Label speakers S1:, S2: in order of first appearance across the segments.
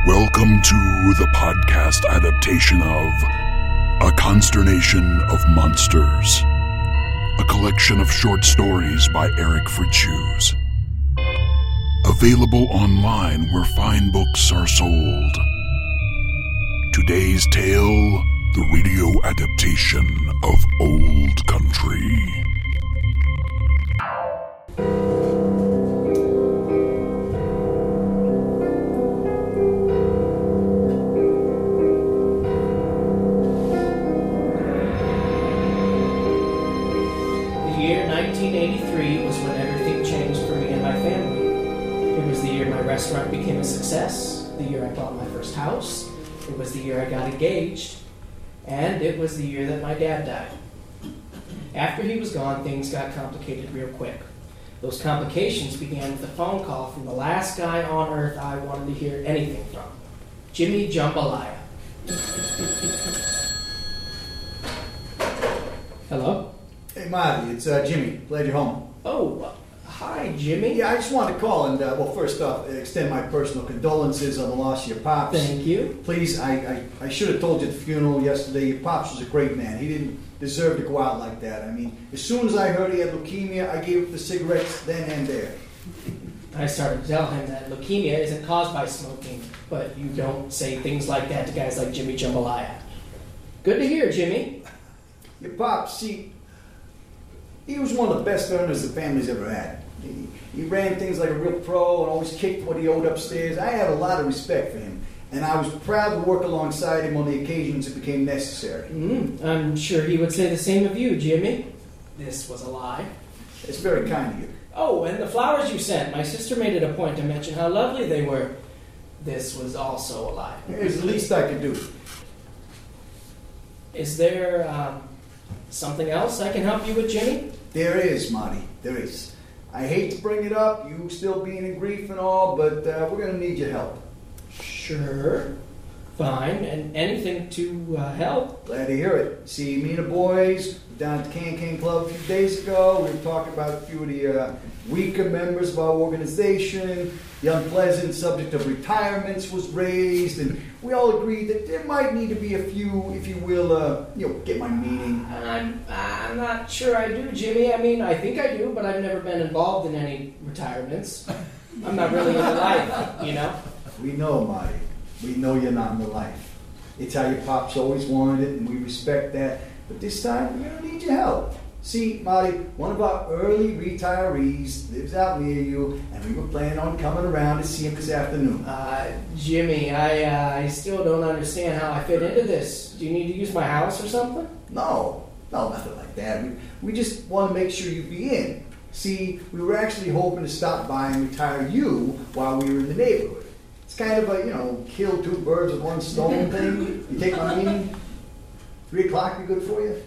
S1: Welcome to the podcast adaptation of A Consternation of Monsters, a collection of short stories by Eric Fritschus. Available online where fine books are sold. Today's tale, the radio adaptation of Old Country.
S2: The year 1983 was when everything changed for me and my family. It was the year my restaurant became a success, the year I bought my first house, it was the year I got engaged, and it was the year that my dad died. After he was gone, things got complicated real quick. Those complications began with a phone call from the last guy on earth I wanted to hear anything from, Jimmy Jambalaya. Hello?
S3: Hey, Marty, it's Jimmy. Glad you're home.
S2: Oh, hi, Jimmy.
S3: Yeah, I just wanted to call and, first off, extend my personal condolences on the loss of your pops.
S2: Thank you.
S3: Please, I should have told you at the funeral yesterday, your pops was a great man. He didn't deserve to go out like that. I mean, as soon as I heard he had leukemia, I gave up the cigarettes then and there.
S2: I started to tell him that leukemia isn't caused by smoking, but you don't say things like that to guys like Jimmy Jambalaya. Good to hear, Jimmy.
S3: Your pops, see, he was one of the best earners the family's ever had. He ran things like a real pro and always kicked what he owed upstairs. I had a lot of respect for him, and I was proud to work alongside him on the occasions it became necessary.
S2: I'm sure he would say the same of you, Jimmy. This was a lie.
S3: It's very kind of you.
S2: Oh, and the flowers you sent. My sister made it a point to mention how lovely they were. This was also a lie.
S3: It's the least I could do.
S2: Is there something else I can help you with, Jimmy?
S3: There is, Marty. There is. I hate to bring it up, you still being in grief and all, but we're going to need your help.
S2: Sure. Fine. And anything to help.
S3: Glad to hear it. See, me and the boys were down at the Can Club a few days ago. We were talking about a few of the weaker members of our organization. The unpleasant subject of retirements was raised, and we all agreed that there might need to be a few, if you will, get my meaning.
S2: I'm not sure I do, Jimmy. I mean, I think I do, but I've never been involved in any retirements. I'm not really in the life, you know?
S3: We know, Marty. We know you're not in the life. It's how your pops always wanted it, and we respect that. But this time, we're going to need your help. See, Marty, one of our early retirees lives out near you, and we were planning on coming around to see him this afternoon.
S2: Jimmy, I still don't understand how I fit into this. Do you need to use my house or something?
S3: No, nothing like that. We just want to make sure you'd be in. See, we were actually hoping to stop by and retire you while we were in the neighborhood. It's kind of a, kill two birds with one stone thing. You take my meaning? 3 o'clock be good for you?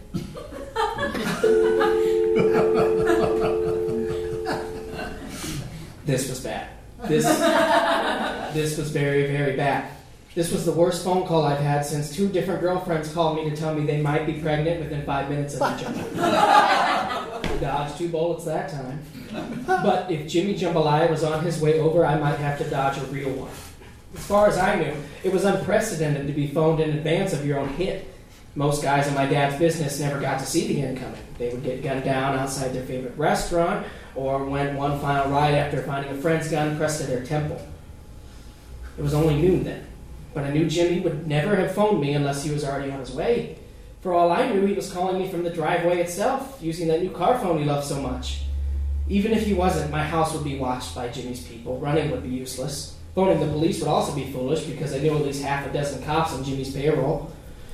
S2: This was bad. This was very, very bad. This was the worst phone call I've had since 2 different girlfriends called me to tell me they might be pregnant within 5 minutes of each other. Dodged 2 bullets that time. But if Jimmy Jambalaya was on his way over, I might have to dodge a real one. As far as I knew, it was unprecedented to be phoned in advance of your own hit. Most guys in my dad's business never got to see the incoming. They would get gunned down outside their favorite restaurant or went one final ride after finding a friend's gun pressed to their temple. It was only noon then, but I knew Jimmy would never have phoned me unless he was already on his way. For all I knew, he was calling me from the driveway itself, using that new car phone he loved so much. Even if he wasn't, my house would be watched by Jimmy's people. Running would be useless. Phoning the police would also be foolish because I knew at least half a dozen cops on Jimmy's payroll.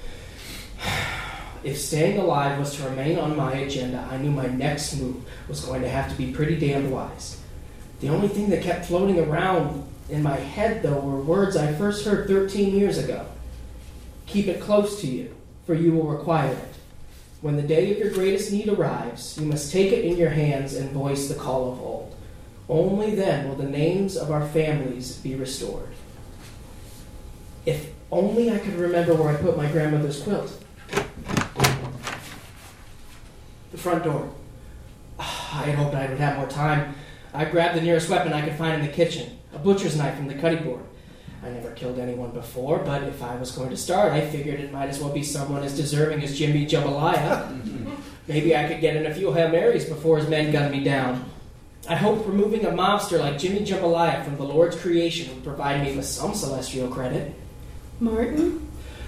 S2: If staying alive was to remain on my agenda, I knew my next move was going to have to be pretty damned wise. The only thing that kept floating around in my head, though, were words I first heard 13 years ago. Keep it close to you, for you will require it. When the day of your greatest need arrives, you must take it in your hands and voice the call of old. Only then will the names of our families be restored. If only I could remember where I put my grandmother's quilt. The front door. I had hoped I would have more time. I grabbed the nearest weapon I could find in the kitchen, a butcher's knife from the cutting board. I never killed anyone before, but if I was going to start, I figured it might as well be someone as deserving as Jimmy Jambalaya. Maybe I could get in a few Hail Marys before his men gunned me down. I hoped removing a mobster like Jimmy Jambalaya from the Lord's creation would provide me with some celestial credit.
S4: Martin?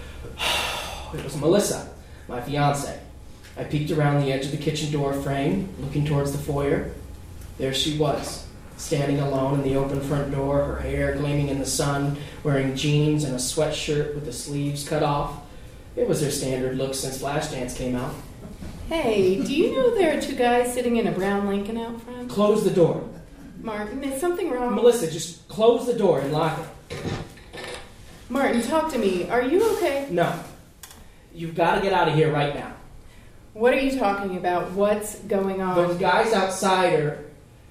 S2: It was Melissa, my fiancée. I peeked around the edge of the kitchen door frame, looking towards the foyer. There she was, standing alone in the open front door, her hair gleaming in the sun, wearing jeans and a sweatshirt with the sleeves cut off. It was her standard look since Flashdance came out.
S4: Hey, do you know there are two guys sitting in a brown Lincoln out front?
S2: Close the door.
S4: Martin, is something wrong?
S2: Melissa, just close the door and lock it.
S4: Martin, talk to me. Are you okay?
S2: No. You've got to get out of here right now.
S4: What are you talking about? What's going on?
S2: Those guys outside are...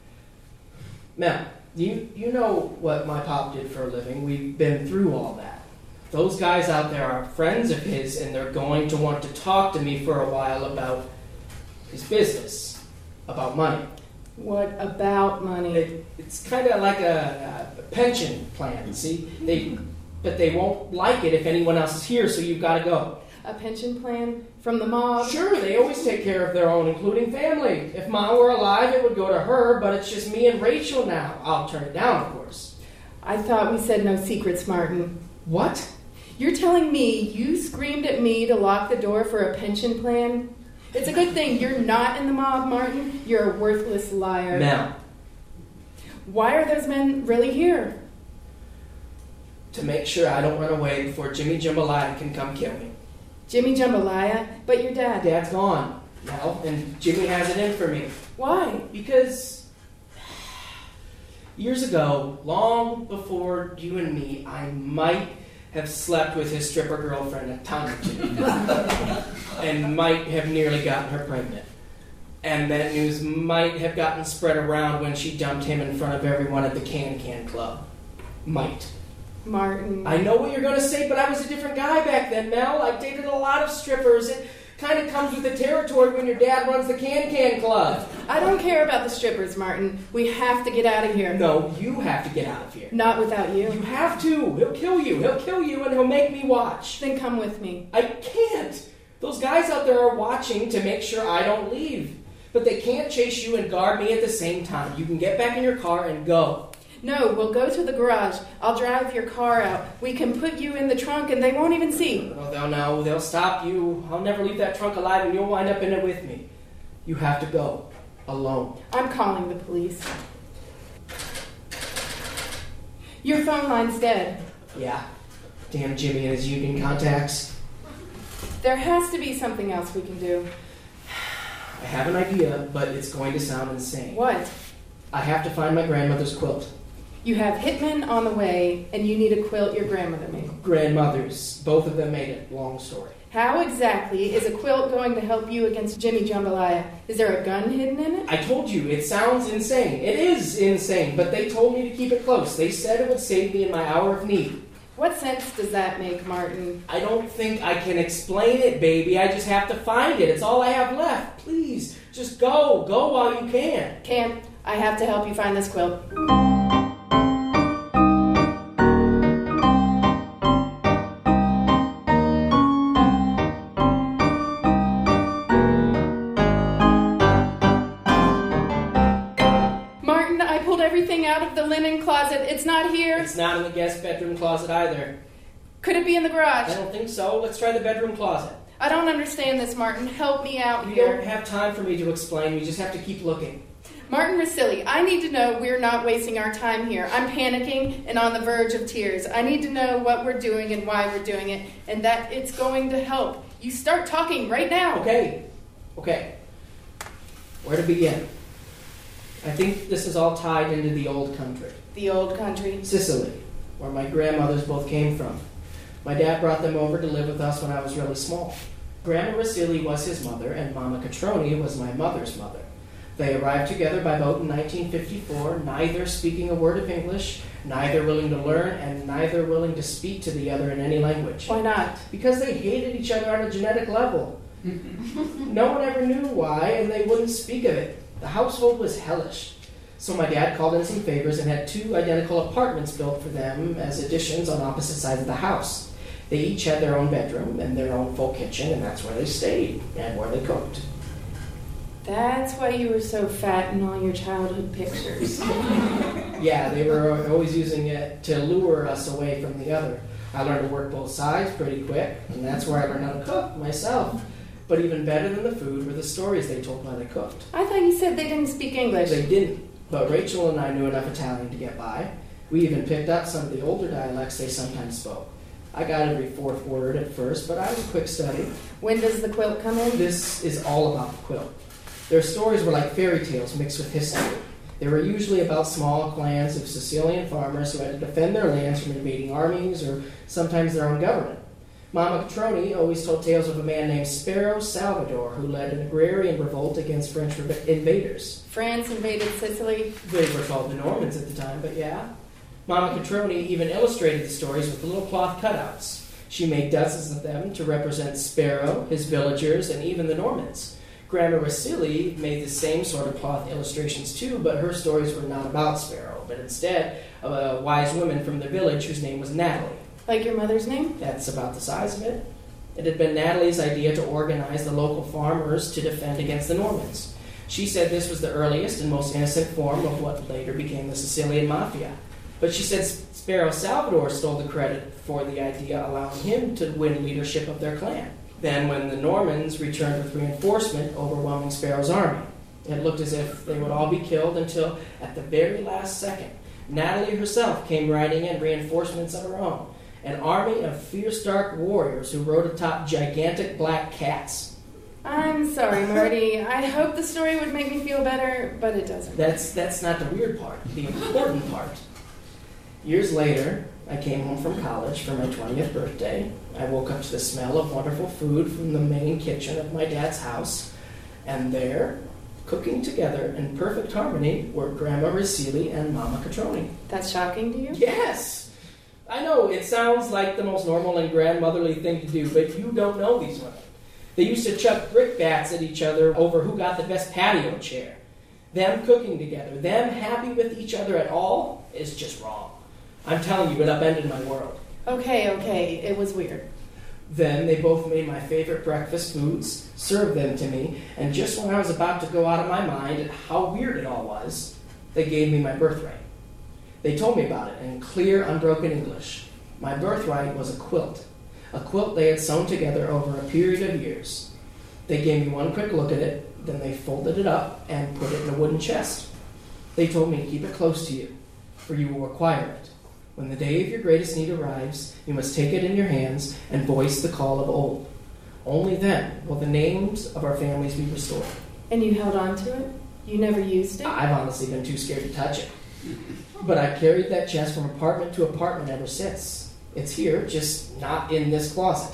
S2: Mel, you know what my pop did for a living. We've been through all that. Those guys out there are friends of his, and they're going to want to talk to me for a while about his business, about money.
S4: What about money?
S2: It's kind of like a pension plan, see? But they won't like it if anyone else is here, so you've got to go.
S4: A pension plan from the mob?
S2: Sure, they always take care of their own, including family. If Ma were alive, it would go to her, but it's just me and Rachel now. I'll turn it down, of course.
S4: I thought we said no secrets, Martin.
S2: What?
S4: You're telling me you screamed at me to lock the door for a pension plan? It's a good thing you're not in the mob, Martin. You're a worthless liar.
S2: Mel.
S4: Why are those men really here?
S2: To make sure I don't run away before Jimmy Jambalaya can come kill me.
S4: Jimmy Jambalaya? But your dad.
S2: Dad's gone, Mel, and Jimmy has it in for me.
S4: Why?
S2: Because years ago, long before you and me, I might have slept with his stripper girlfriend a time or two. And might have nearly gotten her pregnant. And that news might have gotten spread around when she dumped him in front of everyone at the Can Club. Might.
S4: Martin.
S2: I know what you're going to say, but I was a different guy back then, Mel. I dated a lot of strippers. It kind of comes with the territory when your dad runs the Can Club.
S4: I don't care about the strippers, Martin. We have to get out of here.
S2: No, you have to get out of here.
S4: Not without you.
S2: You have to. He'll kill you. He'll kill you, and he'll make me watch.
S4: Then come with me.
S2: I can't. Those guys out there are watching to make sure I don't leave. But they can't chase you and guard me at the same time. You can get back in your car and go.
S4: No, we'll go to the garage. I'll drive your car out. We can put you in the trunk and they won't even see.
S2: Oh, they'll know. They'll stop you. I'll never leave that trunk alive and you'll wind up in it with me. You have to go. Alone.
S4: I'm calling the police. Your phone line's dead.
S2: Yeah. Damn Jimmy and his union contacts.
S4: There has to be something else we can do.
S2: I have an idea, but it's going to sound insane.
S4: What?
S2: I have to find my grandmother's quilt.
S4: You have hitmen on the way, and you need a quilt your grandmother made.
S2: Grandmothers. Both of them made it. Long story.
S4: How exactly is a quilt going to help you against Jimmy Jambalaya? Is there a gun hidden in it?
S2: I told you, it sounds insane. It is insane, but they told me to keep it close. They said it would save me in my hour of need.
S4: What sense does that make, Martin?
S2: I don't think I can explain it, baby. I just have to find it. It's all I have left. Please, just go. Go while you can.
S4: Can't. I have to help you find this quilt. Martin, I pulled everything out of the linen closet. It's not here.
S2: It's not in the guest bedroom closet either.
S4: Could it be in the garage?
S2: I don't think so. Let's try the bedroom closet.
S4: I don't understand this, Martin. Help me out
S2: You
S4: here.
S2: don't have time for me to explain. We just have to keep looking.
S4: Martin Rosilli, I need to know we're not wasting our time here. I'm panicking and on the verge of tears. I need to know what we're doing and why we're doing it, and that it's going to help. You start talking right now.
S2: Okay. Where to begin? I think this is all tied into the old country.
S4: The old country?
S2: Sicily, where my grandmothers both came from. My dad brought them over to live with us when I was really small. Grandma Rosilli was his mother, and Mama Catroni was my mother's mother. They arrived together by boat in 1954, neither speaking a word of English, neither willing to learn, and neither willing to speak to the other in any language.
S4: Why not?
S2: Because they hated each other on a genetic level. No one ever knew why, and they wouldn't speak of it. The household was hellish. So my dad called in some favors and had 2 identical apartments built for them as additions on opposite sides of the house. They each had their own bedroom and their own full kitchen, and that's where they stayed and where they cooked.
S4: That's why you were so fat in all your childhood pictures.
S2: Yeah, they were always using it to lure us away from the other. I learned to work both sides pretty quick, and that's where I learned how to cook myself. But even better than the food were the stories they told while they cooked.
S4: I thought you said they didn't speak English.
S2: They didn't, but Rachel and I knew enough Italian to get by. We even picked up some of the older dialects they sometimes spoke. I got every 4th word at first, but I was a quick study.
S4: When does the quilt come in?
S2: This is all about the quilt. Their stories were like fairy tales mixed with history. They were usually about small clans of Sicilian farmers who had to defend their lands from invading armies or sometimes their own government. Mama Catroni always told tales of a man named Spero Salvador who led an agrarian revolt against French invaders.
S4: France invaded Sicily.
S2: They were called the Normans at the time, but yeah. Mama Catroni even illustrated the stories with little cloth cutouts. She made dozens of them to represent Spero, his villagers, and even the Normans. Grandma Rasili made the same sort of cloth illustrations too, but her stories were not about Spero, but instead of a wise woman from the village whose name was Natalie.
S4: Like your mother's name?
S2: That's about the size of it. It had been Natalie's idea to organize the local farmers to defend against the Normans. She said this was the earliest and most innocent form of what later became the Sicilian Mafia. But she said Spero Salvador stole the credit for the idea, allowing him to win leadership of their clan. Then when the Normans returned with reinforcement, overwhelming Spero's army, it looked as if they would all be killed until, at the very last second, Natalie herself came riding in reinforcements of her own. An army of fierce dark warriors who rode atop gigantic black cats.
S4: I'm sorry, Marty. I hope the story would make me feel better, but it doesn't.
S2: That's not the weird part, the important part. Years later, I came home from college for my 20th birthday. I woke up to the smell of wonderful food from the main kitchen of my dad's house, and there, cooking together in perfect harmony, were Grandma Rasili and Mama Catroni.
S4: That's shocking to you?
S2: Yes! I know, it sounds like the most normal and grandmotherly thing to do, but you don't know these women. They used to chuck brickbats at each other over who got the best patio chair. Them cooking together, them happy with each other at all, is just wrong. I'm telling you, it upended my world.
S4: Okay, it was weird.
S2: Then they both made my favorite breakfast foods, served them to me, and just when I was about to go out of my mind at how weird it all was, they gave me my birthright. They told me about it in clear, unbroken English. My birthright was a quilt they had sewn together over a period of years. They gave me one quick look at it, then they folded it up and put it in a wooden chest. They told me to keep it close to you, for you will require it. When the day of your greatest need arrives, you must take it in your hands and voice the call of old. Only then will the names of our families be restored.
S4: And you held on to it? You never used it?
S2: I've honestly been too scared to touch it. But I've carried that chest from apartment to apartment ever since. It's here, just not in this closet.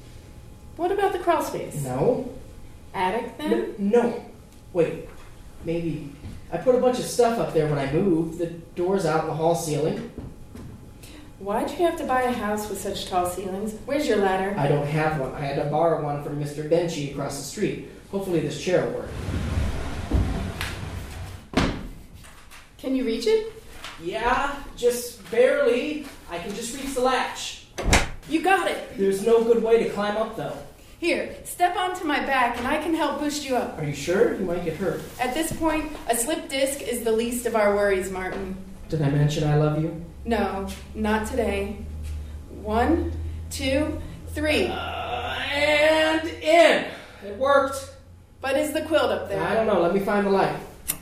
S4: What about the crawl space?
S2: No.
S4: Attic, then?
S2: No. Wait. Maybe. I put a bunch of stuff up there when I moved. The door's out in the hall ceiling.
S4: Why'd you have to buy a house with such tall ceilings? Where's your ladder?
S2: I don't have one. I had to borrow one from Mr. Benchy across the street. Hopefully this chair will work.
S4: Can you reach it?
S2: Yeah, just barely. I can just reach the latch.
S4: You got it!
S2: There's no good way to climb up, though.
S4: Here, step onto my back and I can help boost you up.
S2: Are you sure? You might get hurt.
S4: At this point, a slipped disc is the least of our worries, Martin.
S2: Did I mention I love you?
S4: No, not today. 1, 2, 3.
S2: And in! It worked.
S4: But is the quilt up there?
S2: I don't know. Let me find the light.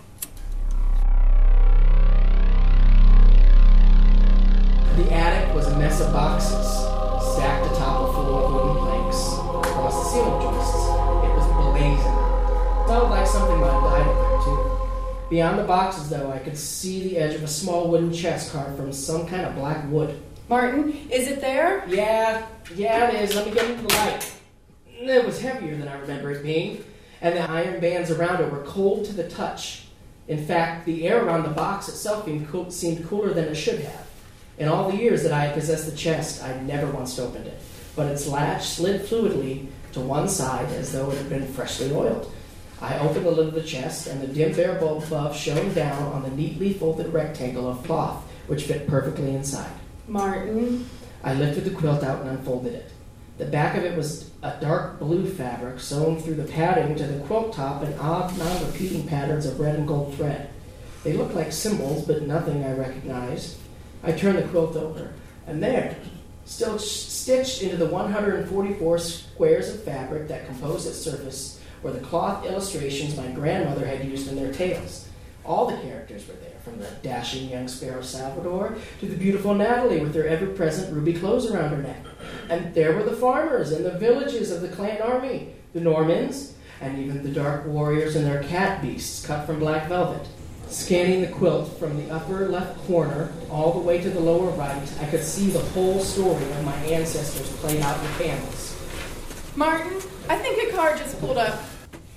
S2: The attic was a mess of boxes, stacked atop a floor of wooden planks. Across the ceiling joists, it was blazing. Felt like something might have died up there, too. Beyond the boxes, though, I could see the edge of a small wooden chest carved from some kind of black wood.
S4: Martin, is it there?
S2: Yeah, it is. Let me get into the light. It was heavier than I remember it being, and the iron bands around it were cold to the touch. In fact, the air around the box itself seemed cooler than it should have. In all the years that I had possessed the chest, I'd never once opened it, but its latch slid fluidly to one side as though it had been freshly oiled. I opened the lid of the chest, and the dim bare bulb above shone down on the neatly folded rectangle of cloth, which fit perfectly inside.
S4: Martin.
S2: I lifted the quilt out and unfolded it. The back of it was a dark blue fabric sewn through the padding to the quilt top in odd, non-repeating patterns of red and gold thread. They looked like symbols, but nothing I recognized. I turned the quilt over, and there, still stitched into the 144 squares of fabric that composed its surface, were the cloth illustrations my grandmother had used in their tales. All the characters were there, from the dashing young Sparrow Salvador to the beautiful Natalie with her ever-present ruby clothes around her neck. And there were the farmers and the villages of the clan army, the Normans, and even the dark warriors and their cat beasts cut from black velvet. Scanning the quilt from the upper left corner all the way to the lower right, I could see the whole story of my ancestors played out in panels.
S4: Martin, I think a car just pulled up.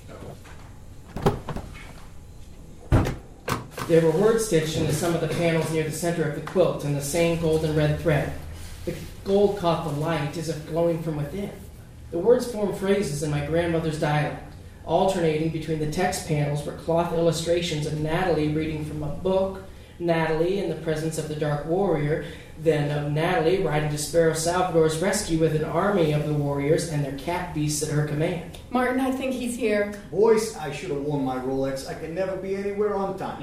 S2: There were words stitched into some of the panels near the center of the quilt in the same golden red thread. The gold caught the light as if glowing from within. The words formed phrases in my grandmother's dialect. Alternating between the text panels were cloth illustrations of Natalie reading from a book, Natalie in the presence of the Dark Warrior, then of Natalie riding to Sparrow Salvador's rescue with an army of the warriors and their cat beasts at her command.
S4: Martin, I think he's here.
S3: Boys, I should have worn my Rolex. I can never be anywhere on time.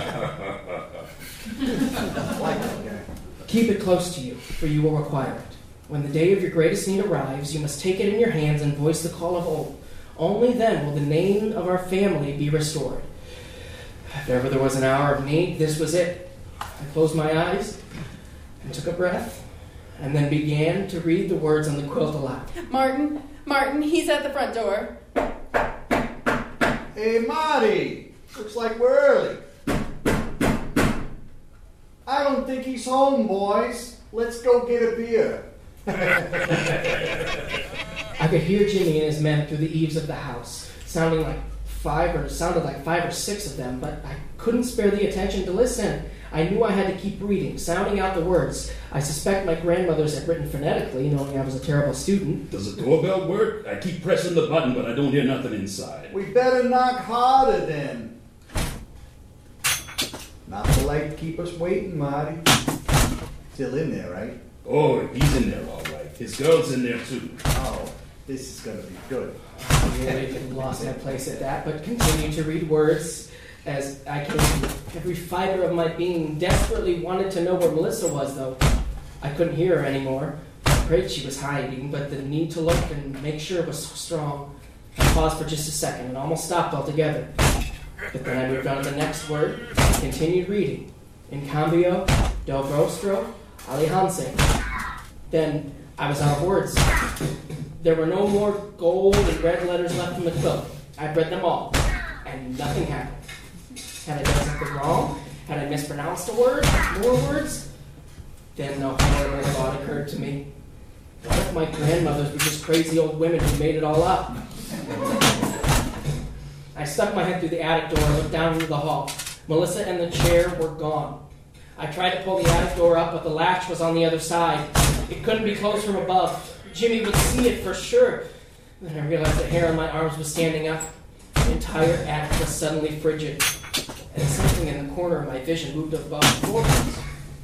S3: Like that guy.
S2: Keep it close to you, for you will require it. When the day of your greatest need arrives, you must take it in your hands and voice the call of old. Only then will the name of our family be restored. If ever there was an hour of need, this was it. I closed my eyes and took a breath, and then began to read the words on the quilt aloud.
S4: Martin, he's at the front door.
S3: Hey, Marty! Looks like we're early. I don't think he's home, boys. Let's go get a beer.
S2: I could hear Jimmy and his men through the eaves of the house, sounded like 5 or 6 of them, but I couldn't spare the attention to listen. I knew I had to keep reading, sounding out the words. I suspect my grandmother's had written phonetically, knowing I was a terrible student.
S5: Does the doorbell work? I keep pressing the button, but I don't hear nothing inside.
S3: We better knock harder then. Not polite to keep us waiting, Marty. Still in there, right?
S5: Oh, he's in there all right. His girl's in there too.
S3: Oh, this is gonna be good.
S2: I really lost my place at that, but continued to read words as I came to. Every fiber of my being desperately wanted to know where Melissa was, though. I couldn't hear her anymore. I prayed she was hiding, but the need to look and make sure was so strong. I paused for just a second and almost stopped altogether. But then I moved on to the next word and continued reading. In cambio, del rostro, alihanse. Then I was out of words. There were no more gold and red letters left in the quilt. I'd read them all, and nothing happened. Had I done something wrong? Had I mispronounced a word? More words? Then the horrible thought occurred to me. What if my grandmothers were just crazy old women who made it all up? I stuck my head through the attic door and looked down into the hall. Melissa and the chair were gone. I tried to pull the attic door up, but the latch was on the other side. It couldn't be closed from above. Jimmy would see it for sure. Then I realized the hair on my arms was standing up. The entire attic was suddenly frigid, and something in the corner of my vision moved above the floorboards.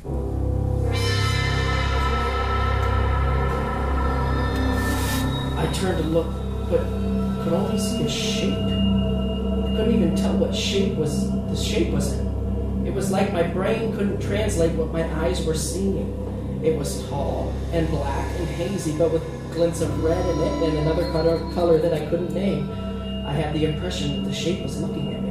S2: I turned to look, but could only see a shape. I couldn't even tell what shape the shape was in. It was like my brain couldn't translate what my eyes were seeing. It was tall and black and hazy, but with glints of red in it and another color that I couldn't name. I had the impression that the shape was looking at me.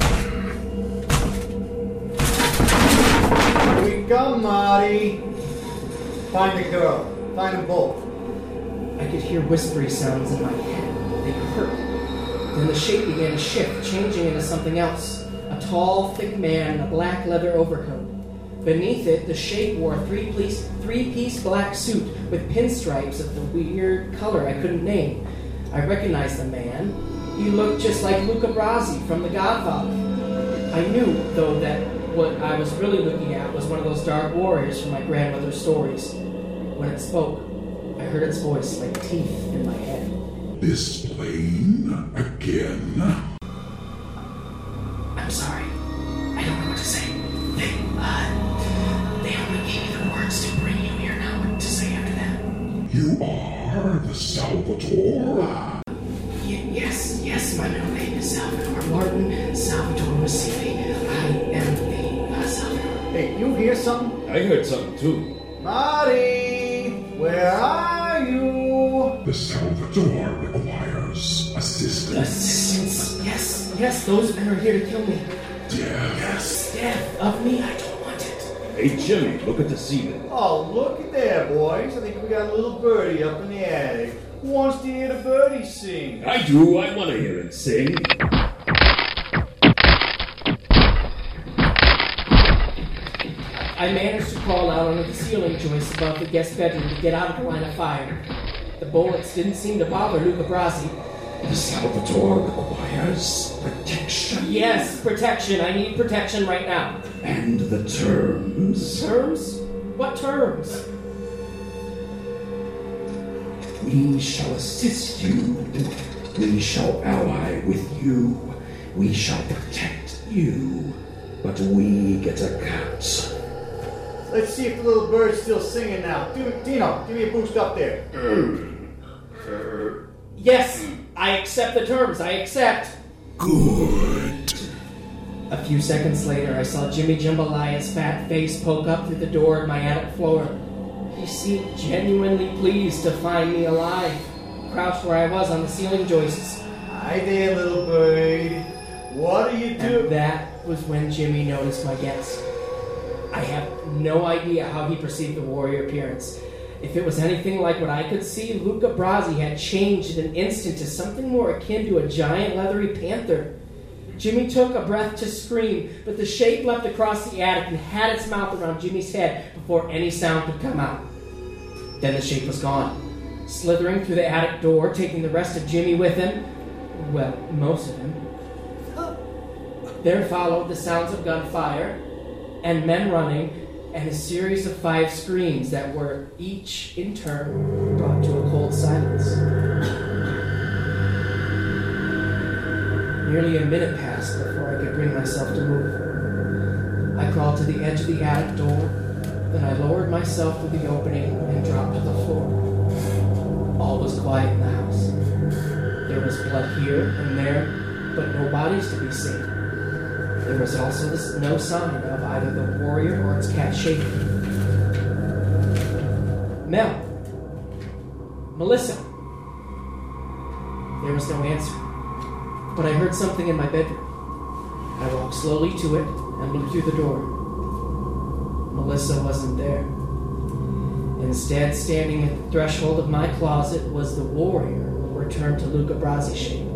S3: Here we come, Marty. Find the girl. Find them both.
S2: I could hear whispery sounds in my head. They hurt. Then the shape began to shift, changing into something else. A tall, thick man in a black leather overcoat. Beneath it, the shape wore a three-piece black suit with pinstripes of the weird color I couldn't name. I recognized the man. He looked just like Luca Brasi from The Godfather. I knew, though, that what I was really looking at was one of those dark warriors from my grandmother's stories. When it spoke, I heard its voice like teeth in my head.
S1: This plane again? You are the Salvatore?
S2: Yes, my middle name is Salvatore Martin Salvatore Recife. I am the Salvatore.
S3: Hey, you hear something?
S5: I heard something too.
S3: Marty, where are you?
S1: The Salvatore requires assistance.
S2: Assistance? Yes, those men are here to kill me.
S1: Yes.
S2: Death of me, I don't want it.
S5: Hey, Jimmy, look at the ceiling.
S3: Oh, look at there, boys. I think we got a little birdie up in the attic. Who wants to hear the birdie sing?
S5: I do. I want to hear it sing.
S2: I managed to crawl out onto the ceiling joist above the guest bedroom to get out of the line of fire. The bullets didn't seem to bother Luca Brasi.
S5: The Salvatore requires protection.
S2: Yes, protection. I need protection right now.
S5: And the terms?
S2: Terms? What terms?
S5: We shall assist you. We shall ally with you. We shall protect you. But we get a cut.
S3: Let's see if the little bird's still singing now. Dino, give me a boost up there.
S2: Yes, I accept the terms. I accept.
S1: Good.
S2: A few seconds later, I saw Jimmy Jambalaya's fat face poke up through the door at my attic floor. He seemed genuinely pleased to find me alive, crouched where I was on the ceiling joists.
S3: Hi there, little bird. What do you do?
S2: And that was when Jimmy noticed my guest. I have no idea how he perceived the warrior appearance. If it was anything like what I could see, Luca Brasi had changed in an instant to something more akin to a giant leathery panther. Jimmy took a breath to scream, but the shape leapt across the attic and had its mouth around Jimmy's head before any sound could come out. Then the shape was gone, slithering through the attic door, taking the rest of Jimmy with him. Well, most of him. There followed the sounds of gunfire, and men running, and a series of 5 screams that were, each in turn, brought to a cold silence. Nearly a minute passed before I could bring myself to move. I crawled to the edge of the attic door, then I lowered myself through the opening and dropped to the floor. All was quiet in the house. There was blood here and there, but no bodies to be seen. There was also no sign of either the warrior or its cat shape. Mel. Melissa. There was no answer, but I heard something in my bedroom. I walked slowly to it and looked through the door. Melissa wasn't there. Instead, standing at the threshold of my closet was the warrior who returned to Luca Brasi shape.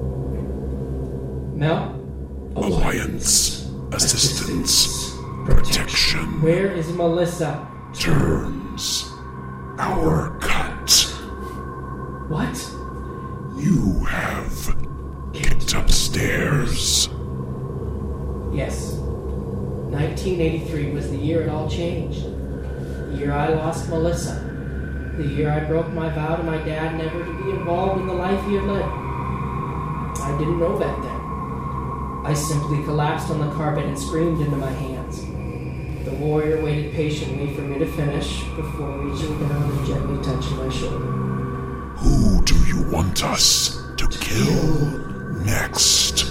S2: Mel?
S1: Alliance. Assistance. Protection.
S2: Where is Melissa?
S1: Terms. Our cut.
S2: What?
S1: You have get upstairs.
S2: Yes. 1983 was the year it all changed. The year I lost Melissa. The year I broke my vow to my dad never to be involved in the life he had led. I didn't know that then. I simply collapsed on the carpet and screamed into my hands. The warrior waited patiently for me to finish before reaching down and gently touching my shoulder.
S1: Who do you want us to kill next?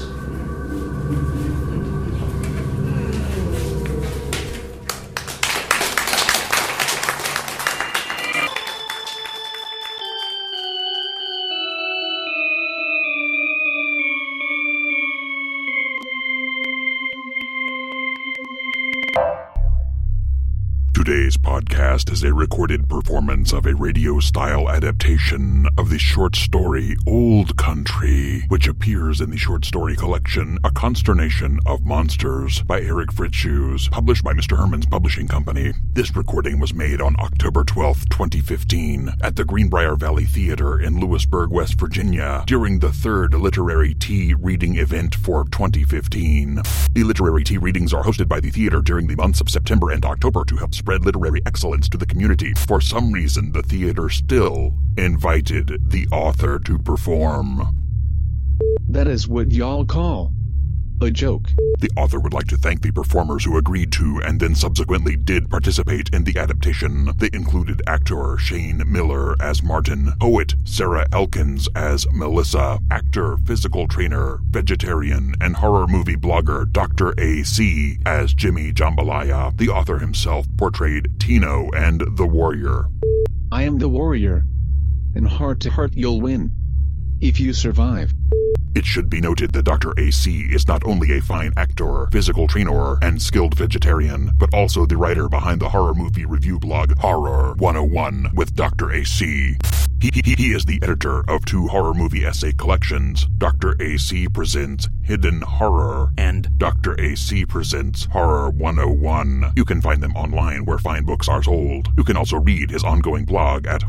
S1: Today's podcast is a recorded performance of a radio-style adaptation of the short story Old Country, which appears in the short story collection A Consternation of Monsters by Eric Fritz Hughes, published by Mr. Herman's Publishing Company. This recording was made on October 12, 2015, at the Greenbrier Valley Theater in Lewisburg, West Virginia, during the 3rd Literary Tea Reading event for 2015. The Literary Tea Readings are hosted by the theater during the months of September and October to help spread literary excellence to the community. For some reason, the theater still invited the author to perform.
S6: That is what y'all call A joke.
S1: The author would like to thank the performers who agreed to and then subsequently did participate in the adaptation. They included actor Shane Miller as Martin, poet Sarah Elkins as Melissa, actor, physical trainer, vegetarian, and horror movie blogger Dr. A.C. as Jimmy Jambalaya. The author himself portrayed Tino and the Warrior.
S6: I am the warrior. And heart to heart you'll win. If you survive.
S1: It should be noted that Dr. A.C. is not only a fine actor, physical trainer, and skilled vegetarian, but also the writer behind the horror movie review blog Horror 101 with Dr. A.C. He is the editor of 2 horror movie essay collections. Dr. A.C. presents Hidden Horror, and Dr. A.C. presents Horror 101. You can find them online where fine books are sold. You can also read his ongoing blog at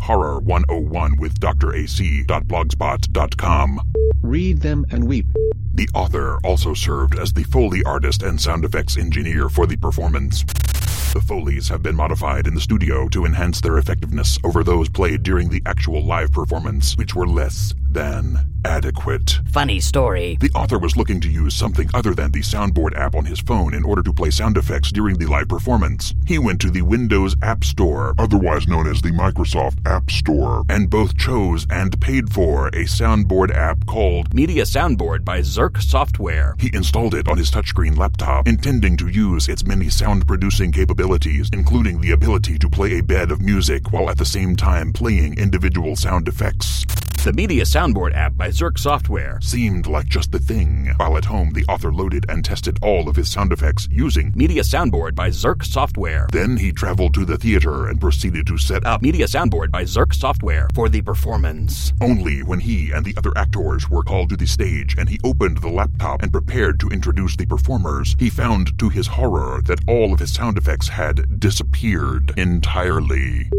S1: horror101withdrac.blogspot.com.
S6: Read them and weep.
S1: The author also served as the Foley artist and sound effects engineer for the performance. The Foleys have been modified in the studio to enhance their effectiveness over those played during the actual live performance, which were less than adequate.
S7: Funny story.
S1: The author was looking to use something other than the soundboard app on his phone in order to play sound effects during the live performance. He went to the Windows App Store, otherwise known as the Microsoft App Store,
S7: and both chose and paid for a soundboard app called Media Soundboard by Zerk Software.
S1: He installed it on his touchscreen laptop, intending to use its many sound-producing capabilities, including the ability to play a bed of music while at the same time playing individual sound effects.
S7: The Media Soundboard app by Zerk Software
S1: seemed like just the thing. While at home, the author loaded and tested all of his sound effects using
S7: Media Soundboard by Zerk Software.
S1: Then he traveled to the theater and proceeded to set up
S7: Media Soundboard by Zerk Software for the performance.
S1: Only when he and the other actors were called to the stage and he opened the laptop and prepared to introduce the performers, he found to his horror that all of his sound effects had disappeared entirely.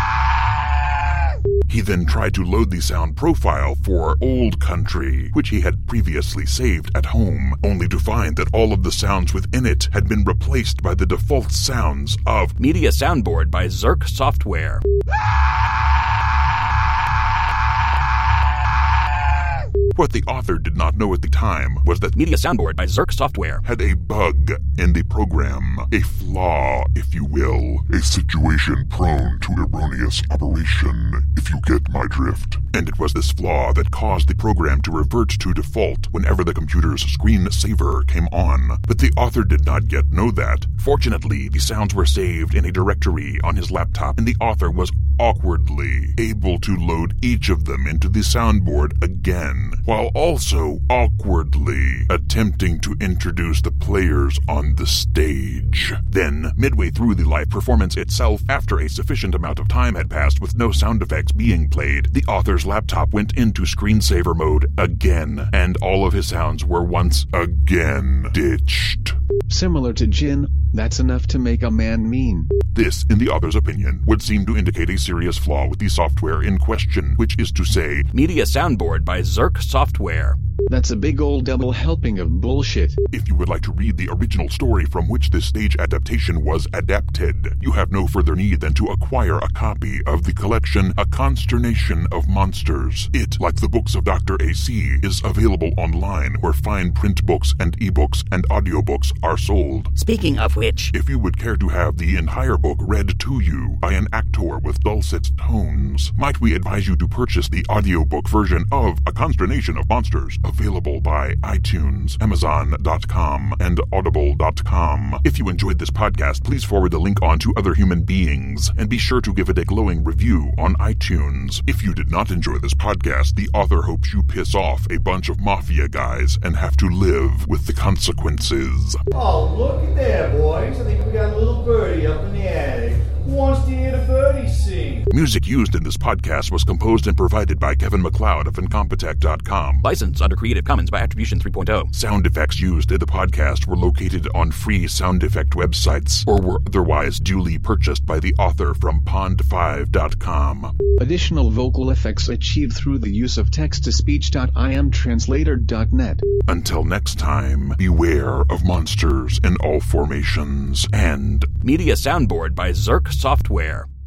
S1: He then tried to load the sound profile for Old Country, which he had previously saved at home, only to find that all of the sounds within it had been replaced by the default sounds of
S7: Media Soundboard by Zerk Software.
S1: What the author did not know at the time was that
S7: Media Soundboard by Zerk Software
S1: had a bug in the program, a flaw, if you will, a situation prone to erroneous operation, if you get my drift. And it was this flaw that caused the program to revert to default whenever the computer's screensaver came on. But the author did not yet know that. Fortunately, the sounds were saved in a directory on his laptop, and the author was awkwardly able to load each of them into the soundboard again, while also awkwardly attempting to introduce the players on the stage. Then, midway through the live performance itself, after a sufficient amount of time had passed with no sound effects being played, the author's laptop went into screensaver mode again, and all of his sounds were once again ditched.
S6: Similar to Jinn, that's enough to make a man mean.
S1: This, in the author's opinion, would seem to indicate a serious flaw with the software in question, which is to say,
S7: Media Soundboard by Zerk Software.
S6: That's a big old double helping of bullshit.
S1: If you would like to read the original story from which this stage adaptation was adapted, you have no further need than to acquire a copy of the collection A Consternation of Monsters. It, like the books of Dr. A.C., is available online where fine print books and ebooks and audiobooks are sold.
S7: Speaking of which,
S1: if you would care to have the entire book read to you by an actor with dulcet tones, might we advise you to purchase the audiobook version of A Consternation of Monsters, available by iTunes, Amazon.com, and Audible.com. If you enjoyed this podcast, please forward the link on to other human beings, and be sure to give it a glowing review on iTunes. If you did not enjoy this podcast, the author hopes you piss off a bunch of mafia guys and have to live with the consequences.
S3: Oh, look at there, boys. I think we got a little birdie up in the attic. Who wants to hear the birdie sing?
S1: Music used in this podcast was composed and provided by Kevin MacLeod of Incompetech.com.
S7: Licensed under Creative Commons by Attribution 3.0.
S1: Sound effects used in the podcast were located on free sound effect websites or were otherwise duly purchased by the author from Pond5.com.
S6: Additional vocal effects achieved through the use of text-to-speech.imtranslator.net.
S1: Until next time, beware of monsters in all formations and
S7: Media Soundboard by Zerk Software.